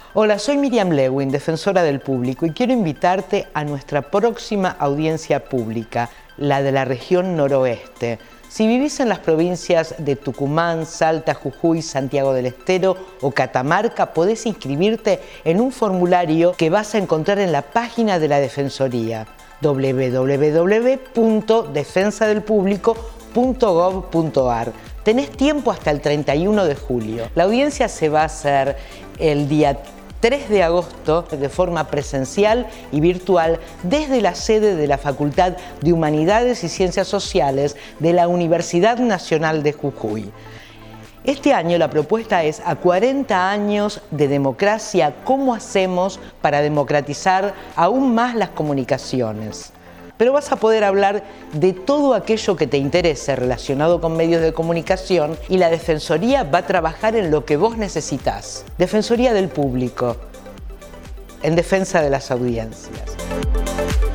Hola, soy Miriam Lewin, defensora del público, y quiero invitarte a nuestra próxima audiencia pública, la de la región noroeste. Si vivís en las provincias de Tucumán, Salta, Jujuy, Santiago del Estero o Catamarca, podés inscribirte en un formulario que vas a encontrar en la página de la Defensoría, www.defensadelpublico.gov.ar. Tenés tiempo hasta el 31 de julio. La audiencia se va a hacer el día 3 de agosto de forma presencial y virtual desde la sede de la Facultad de Humanidades y Ciencias Sociales de la Universidad Nacional de Jujuy. Este año la propuesta es: a 40 años de democracia, ¿cómo hacemos para democratizar aún más las comunicaciones? Pero vas a poder hablar de todo aquello que te interese relacionado con medios de comunicación, y la Defensoría va a trabajar en lo que vos necesitas. Defensoría del Público, en defensa de las audiencias.